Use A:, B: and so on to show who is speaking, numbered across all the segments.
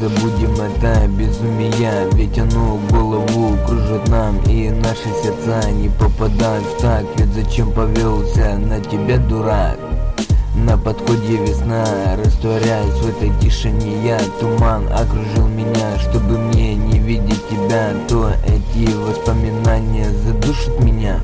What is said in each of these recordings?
A: забудем это безумие, ведь оно голову кружит нам, и наши сердца не попадают в так. Ведь зачем повелся на тебя, дурак? На подходе весна, растворяюсь в этой тишине я. Туман окружил меня, чтобы мне не видеть тебя. То эти воспоминания задушат меня.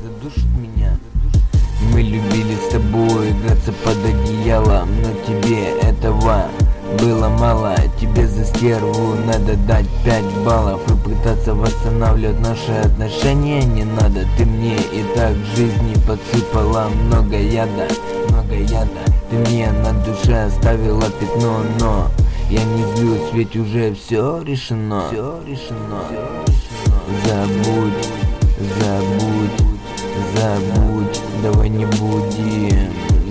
A: Мы любили с тобой играться под одеялом, но тебе этого было мало. Тебе за стерву надо дать 5 баллов, и пытаться восстанавливать наши отношения не надо. Ты мне и так в жизни подсыпала много яда. Ты мне на душе оставила пятно, но я не злюсь, ведь уже все решено. Забудь, давай не будем.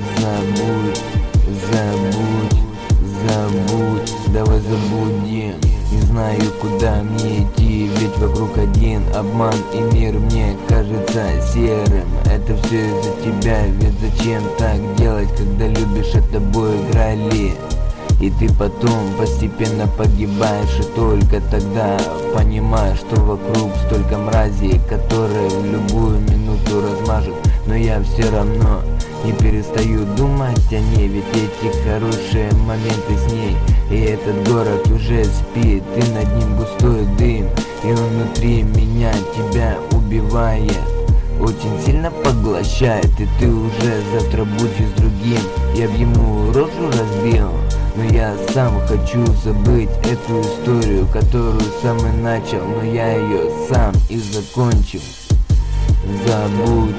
A: Забудь, давай забудем. Не знаю, куда мне идти, ведь вокруг один обман, и мир мне кажется серым. Это все из-за тебя, ведь зачем так делать, когда любишь, а тобой играли? И ты потом постепенно погибаешь, и только тогда понимаешь, что вокруг столько мразей, которые в любую минуту размажут. Но я все равно не перестаю думать о ней, ведь эти хорошие моменты с ней. И этот город уже спит, и над ним густой дым, и он внутри меня тебя убивает, очень сильно поглощает. И ты уже завтра будешь с другим, я б ему рожу разбил. Но я сам хочу забыть эту историю, которую сам и начал, но я ее сам и закончил. Забудь,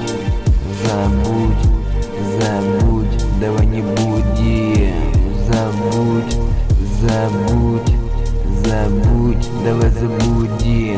A: давай не будем. Забудь, давай забудем.